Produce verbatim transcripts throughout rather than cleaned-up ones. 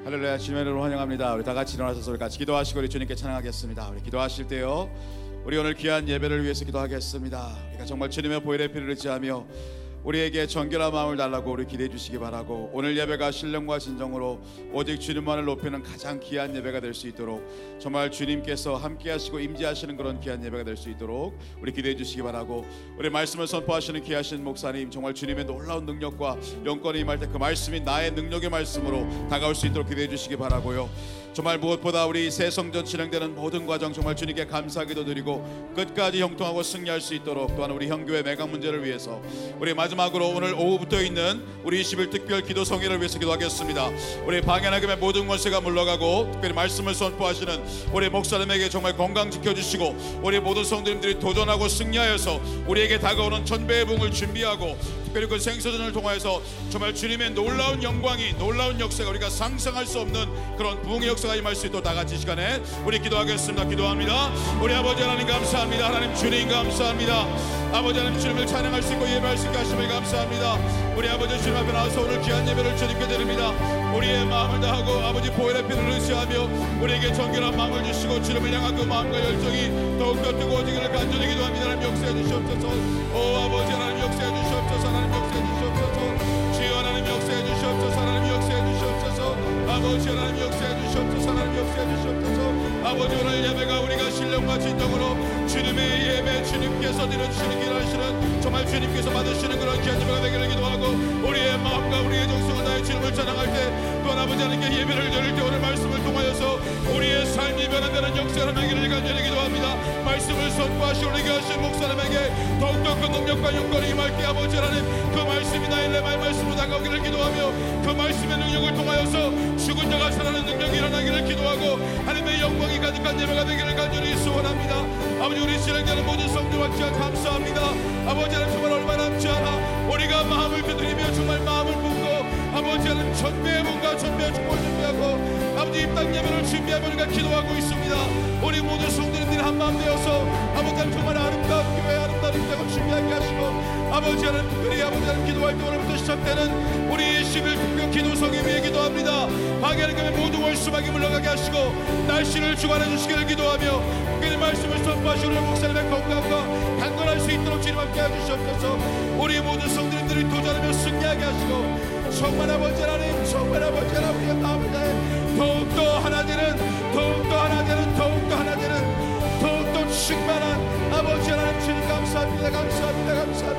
할렐루야, 주님의 이름으로 환영합니다. 우리 다 같이 일어나셔서 우리 같이 기도하시고 우리 주님께 찬양하겠습니다. 우리 기도하실 때요, 우리 오늘 귀한 예배를 위해서 기도하겠습니다. 우리가 정말 주님의 보혈의 피를 의지하며 우리에게 정결한 마음을 달라고 우리 기대해 주시기 바라고, 오늘 예배가 신령과 진정으로 오직 주님만을 높이는 가장 귀한 예배가 될 수 있도록, 정말 주님께서 함께 하시고 임재하시는 그런 귀한 예배가 될 수 있도록 우리 기대해 주시기 바라고, 우리 말씀을 선포하시는 귀하신 목사님, 정말 주님의 놀라운 능력과 영권이 임할 때 그 말씀이 나의 능력의 말씀으로 다가올 수 있도록 기대해 주시기 바라고요. 정말 무엇보다 우리 새 성전 진행되는 모든 과정 정말 주님께 감사하기도 드리고 끝까지 형통하고 승리할 수 있도록, 또한 우리 형교회 매각 문제를 위해서, 우리 마지막으로 오늘 오후부터 있는 우리 이십일 특별 기도 성회를 위해서 기도하겠습니다. 우리 방해나금의 모든 권세가 물러가고 특별히 말씀을 선포하시는 우리 목사님에게 정말 건강 지켜주시고, 우리 모든 성도님들이 도전하고 승리하여서 우리에게 다가오는 천배의 붕을 준비하고, 특별히 그 생서전을 통하여서 정말 주님의 놀라운 영광이, 놀라운 역사가 우리가 상상할 수 없는 그런 부흥의 역사가 임할 수 있도록 다 같이 이 시간에 우리 기도하겠습니다. 기도합니다. 우리 아버지 하나님 감사합니다. 하나님 주님 감사합니다. 아버지 하나님 주님을 찬양할 수 있고 예배할 수 있게 하심을 감사합니다. 우리 아버지 주님 앞에 나와서 오늘 귀한 예배를 주님께 드립니다. 우리의 마음을 다하고 아버지 보혈의 피를 의지하며 우리에게 정결한 마음을 주시고 주님을 향한 그 마음과 열정이 더욱더 뜨거워지기를 간절히 기도합니다. 하나님 역사해 주시옵소서. 오 아버지 하나님 역사해 주시옵소서. 하나님 역사해 주시옵소서. 주여 하나님 역사해 주시옵소서. 하나님 역사해 주시옵소서. 아버지 하나님 역사해 주시옵소서. 하나님 역사해 주시옵소서. 아버지 오늘 예배가 우리가 신령과 진정으로 주님의 예배, 주님께서 드려주시는 길 하시는, 정말 주님께서 받으시는 그런 귀한 예배가 되기를 기도하고, 우리의 마음과 우리의 정성을 다해 주님을 찬양할 때, 또한 아버지 하나님께 예배를 드릴 때 오늘 말씀을 통하여서 우리의 삶이 변화되는 역사를 나기를 간절히 기도합니다. 말씀을 선포하시고 우리에게 하신 목사님에게 더욱더 그 능력과 영광이 임할 때 아버지 하나님, 그 말씀이 나의 레마의 말씀으로 다가오기를 기도하며, 그 말씀의 능력을 통하여서 죽은 자가 살아나는 능력이 일어나기를 기도하고, 하나님의 영광이 가득한 예배가 되기를 간절히 소원합니다. 아버지 우리 진행되는 모든 성도와 귀한 감사합니다. 아버지 하나님 정말 얼마 남지 않아 우리가 마음을 두드리며 정말 마음을 붓고 아버지 하나님 천배의 문과 천배의 축복을 준비하고 아버지 이 땅 예배를 준비하며 우리가 기도하고 있습니다. 우리 모든 성도님들이 한마음 되어서 아버지 하나님 정말 아름다운 교회, 아름다운 입장을 준비하게 하시고, 아버지 하나님 특별히 아버지 하나님 기도할 때 오늘부터 시작되는 우리 이십일 특별 기도성에 위해 기도합니다. 방해하는 모든 월수막이 물러가게 하시고 날씨를 주관해 주시기를 기도하며, 특별히 말씀을 선포하시고 우리 목사님의 건강과 강건할 수 있도록 주님 함께 해주시옵소서. 우리 모든 성도님들이 도전하며 승리하게 하시고, 정말 아버지 하나님, 정말 아버지 하나님 우리의 마음을 다해 더욱더 하나 되는, 더욱더 하나 되는, 더욱더 하나 되는, 더욱더 충만한 아버지 하나님 주님 감사합니다. 감사합니다.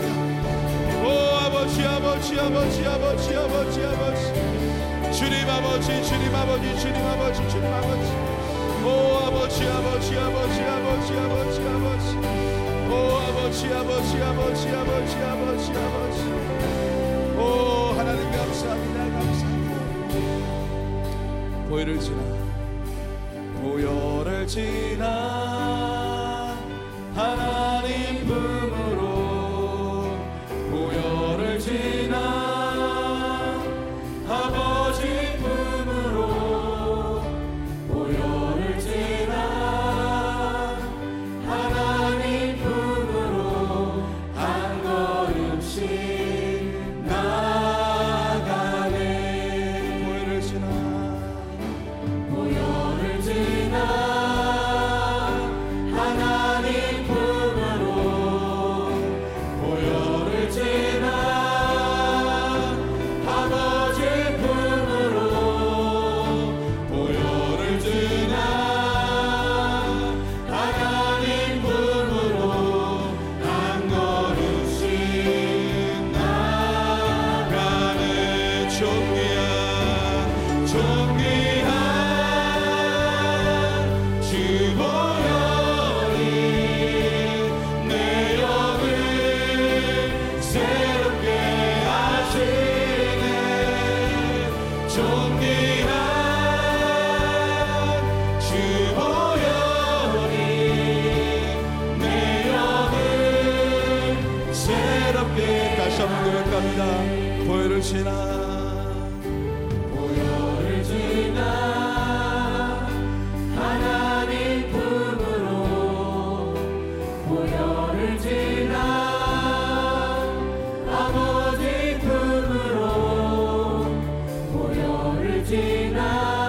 감사합니다. 오 아버지 아버지 아버지 아버지 아버지 아버지 주님 아버지 주님 아버지 주님 아버지 주님 아버지 오 아버지 아버지 아버지 아버지 아버지 아버지 오 아버지 아버지 아버지 아버지 아버지 아버지 오 하나님 감사합니다. 감사합니다. 보혈을 지나 보혈을 지나 하나님 품으로, 보혈을 지나 아버지 품으로, 보혈을 지나 하나님 품으로 한 걸음씩 나가네. 보혈을 지나 보혈을 지나 보혈을 지나 보혈을 지나 하나님 품으로, 보혈을 지나 아버지 품으로, 보혈을 지나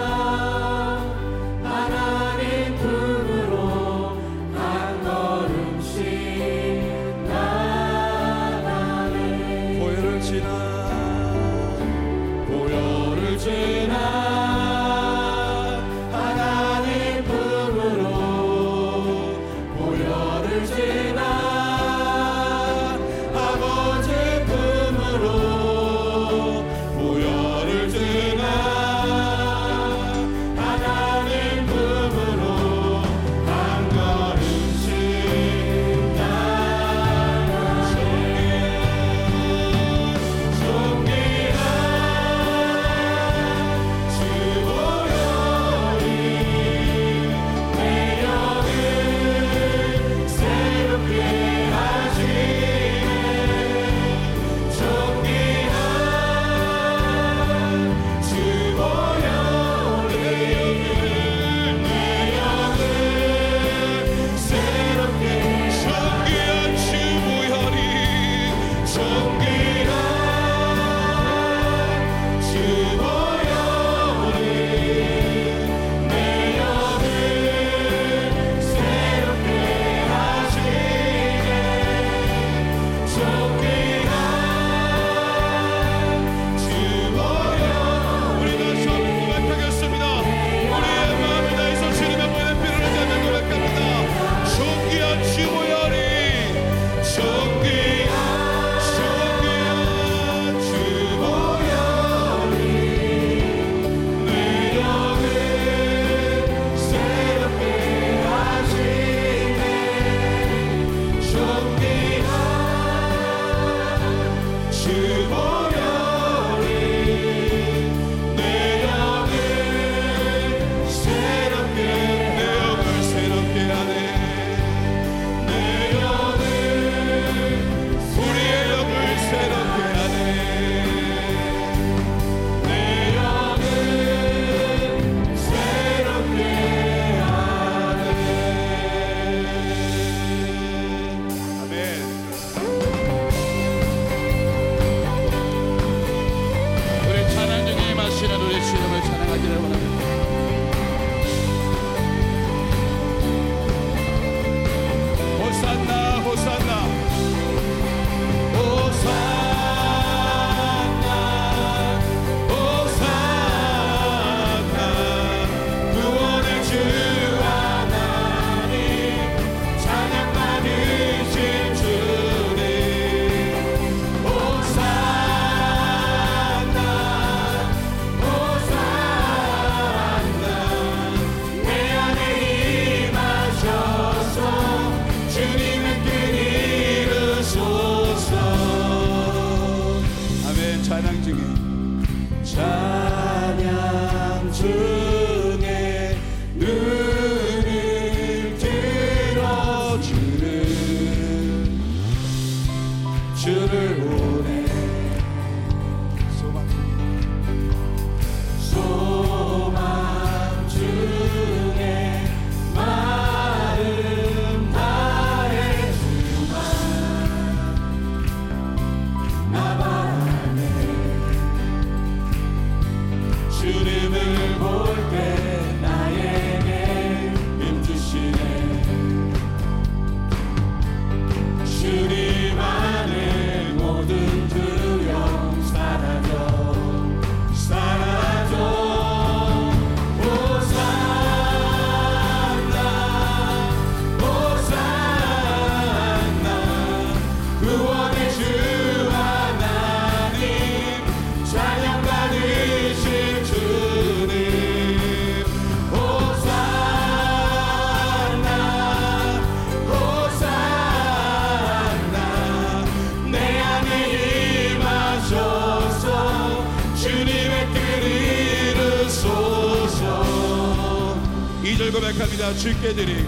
이 절 고백합니다. 주께 드리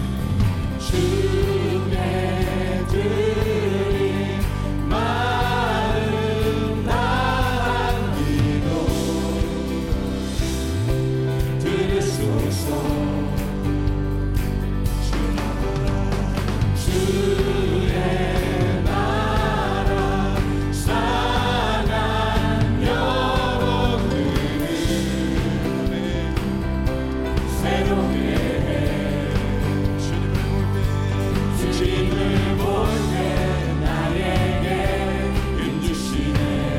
주께 드리 마음 다한 기도 들으소서. 주의 나라 사랑 영혼들이 새롭게 주님을 볼 때 나에게 힘주시네.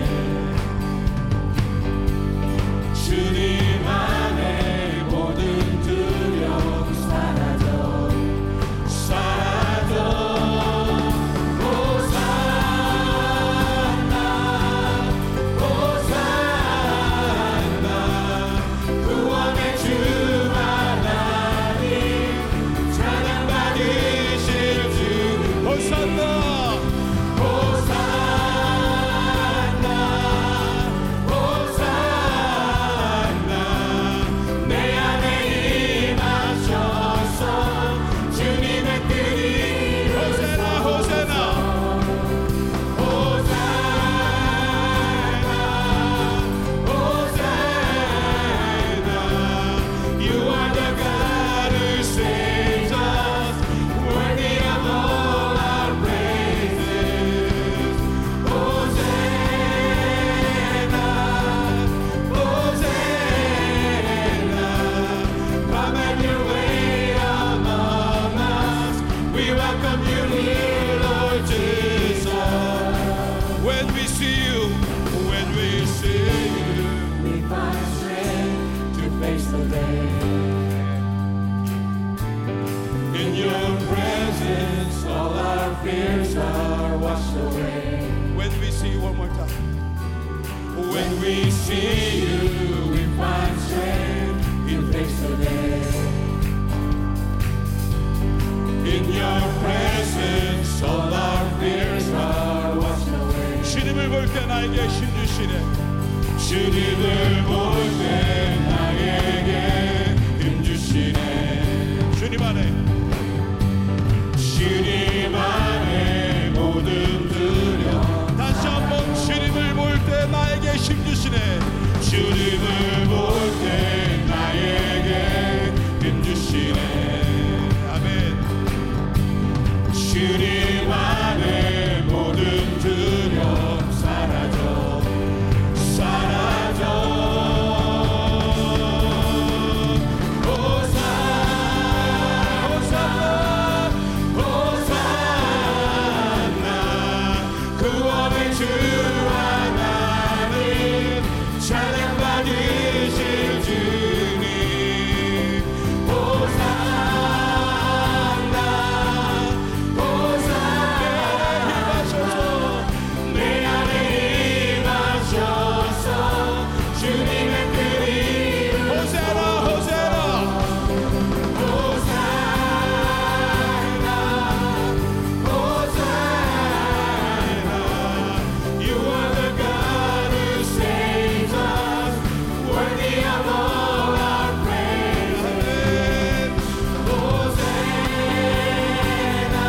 주님 안에 모든 두려움 사라져 사라져. 호산나 호산나 구원의 주 하나님 찬양 받으실 주. 호산나 호산나 호산나 내 안에 임하셔서 주님의 뜻이 호산나 호산나 호산나 호산나 You are the God who saves us, worthy of all our praises. Hosanna, Hosanna, come and your way among us. We welcome you here, Lord Jesus. When we see you, when we see you, we find strength to face the day. In your presence, all our fears are washed away. When we see you one more time. When we see you, we find strength to face the day. In your presence, all our fears are washed away. 주님을 볼 때 나에게 힘 주시네. 주님을 볼 때 나에게 힘 주시네. 주님 안에 주님 안에 모든 두려움. 다시 한번 주님을 볼 때 나에게 힘 주시네. 주님을 볼 때 나에게 힘 주시네. 아멘. 주님 안에 모든 두려움 사라져 사라져. 구원의 주 하나님 찬양 받으실 주님. 호산나 호산나 내 안에 임하셔서 주님의 뜻이 호산나 호산나 호산나 호산나 You are the God who saves us, worthy of all our praise. Hosanna,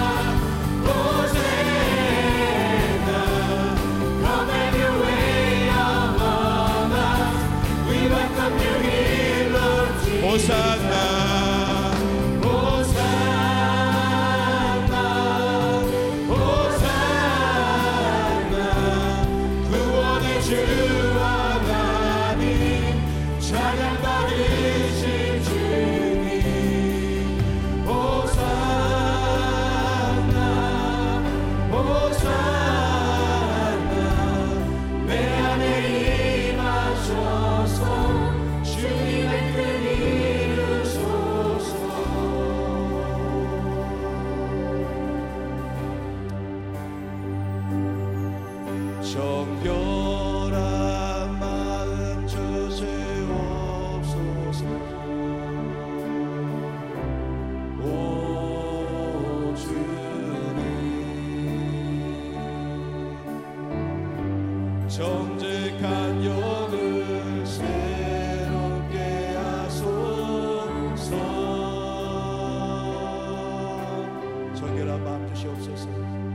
Hosanna, come and your way among us. We welcome you here, Lord Jesus. 호산나 호산나 호산나 구원의 주 하나님 찬양 받으실 주님. 호산나 호산나 내 안에 임하셔서 주님의 뜻 이루소서. 정결한 마음 주시옵소서. 오 주님 정직한 영을 새롭게 하소서. 주시옵소서.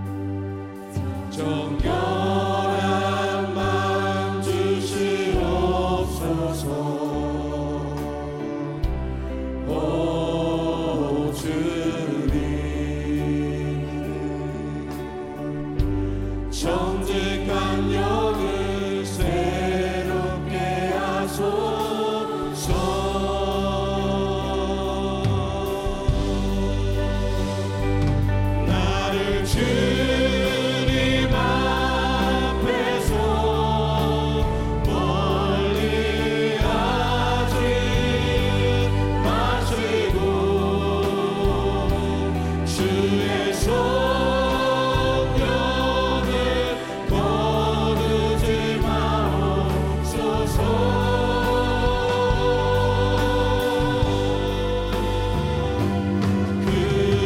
정결한 마음 주시옵소서. 오 주님, 정직한 영을 새롭게 하소서. 나를 주님 앞에서 멀리하지 마시고 주의 성령을 거두지 마옵소서. 그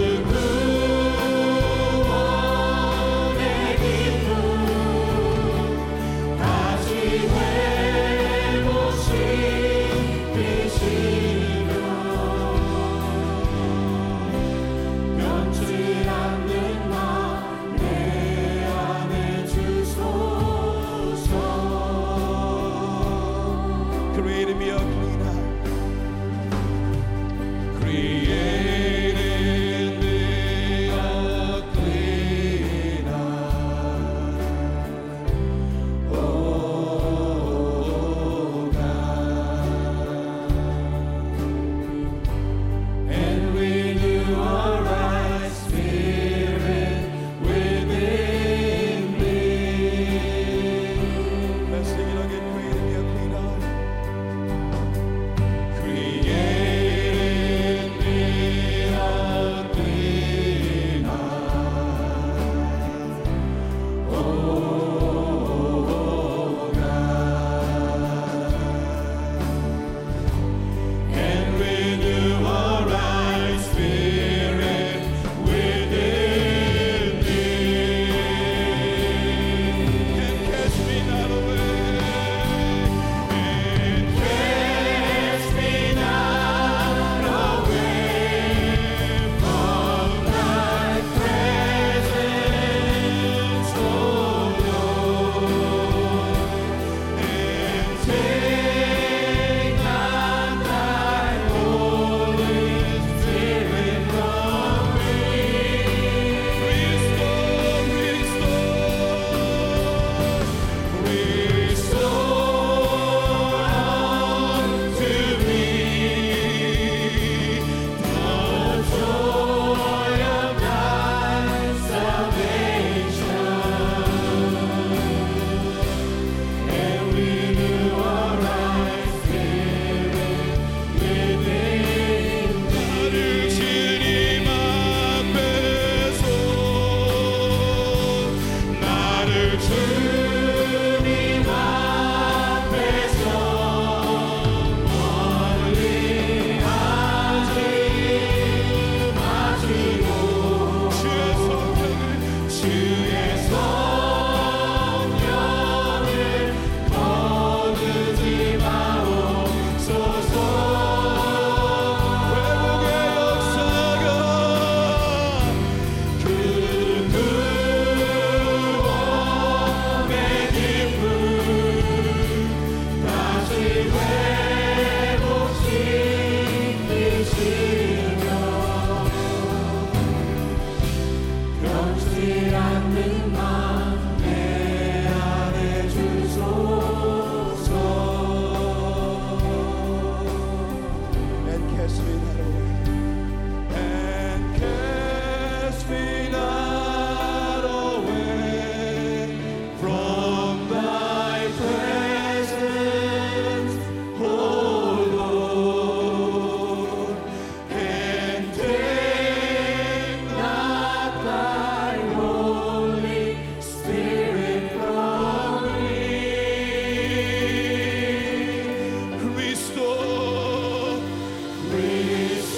구원의 기쁨 다시 회복시키시며 변치 않는 나 내 안에 주소서. Create me a clean heart. Create in me a clean heart, O God, and renew a right spirit within me. Let's sing it again. Create me a clean heart. Create in me a clean heart, O God, and renew a right spirit within me. And cast me not away, and cast me not away from thy presence, O Lord, and take not thy Holy Spirit from me. Restore, restore, restore unto me the joy of thy salvation, and renew a right spirit within me. 나를 주님 앞에서 나를 주님 앞에서 멀리하지 마시고 주의 성령을 주의 성령을 거두지 마옵소서. 회복의 역사가 그 구원의 기쁨 다시 회복시키시며 변치 않는 나 내 안에 주소서. And cast me not away. And cast me not away from thy presence, O Lord, and take not thy Holy Spirit from me. Restore, restore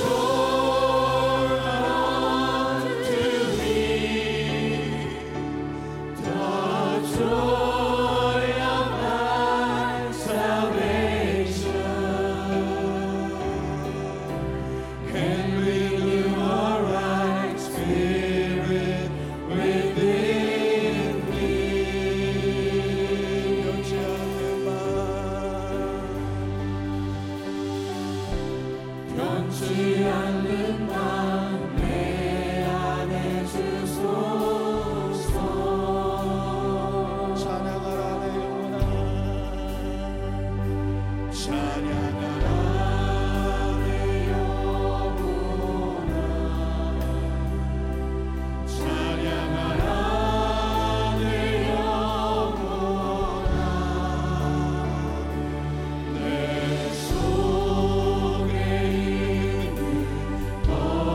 내 속에 있는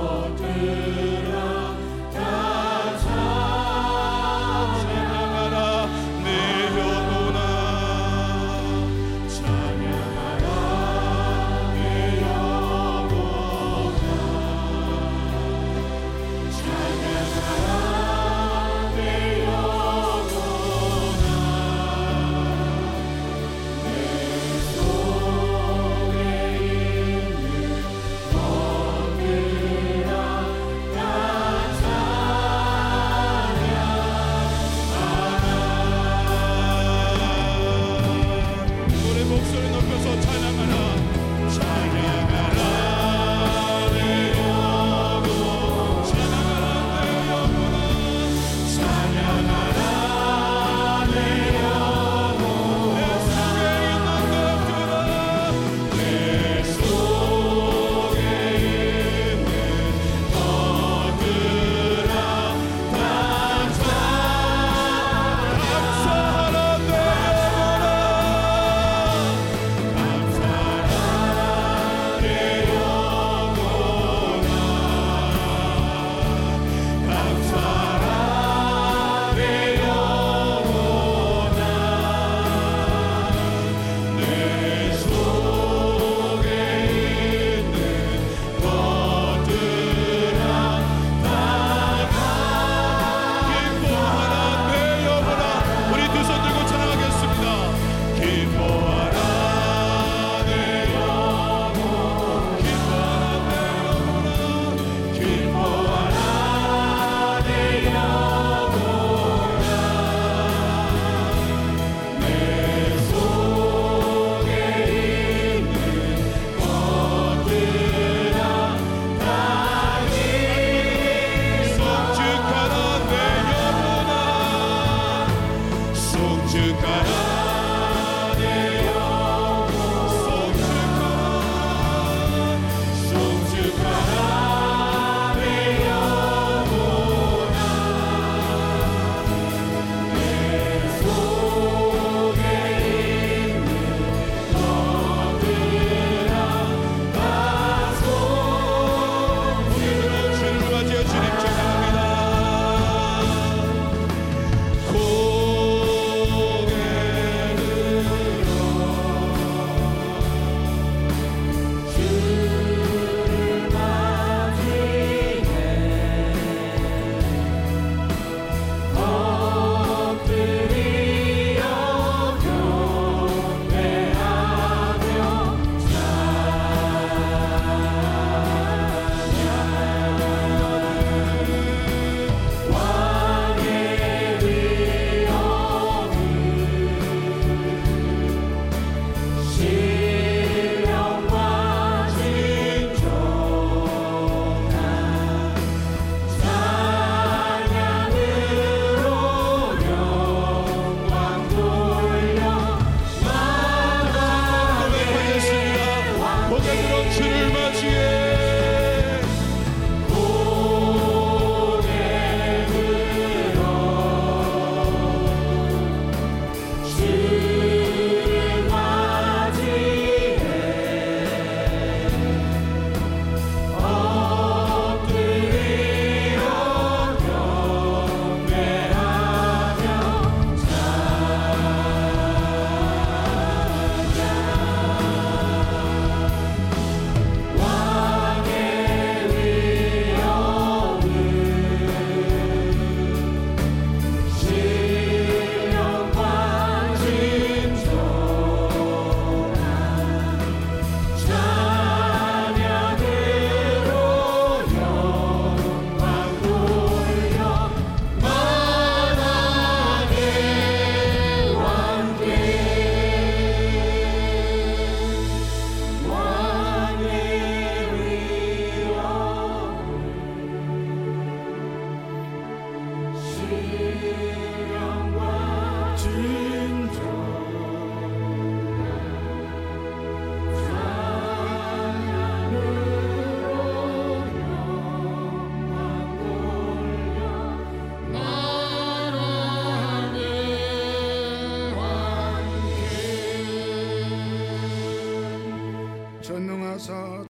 주셔서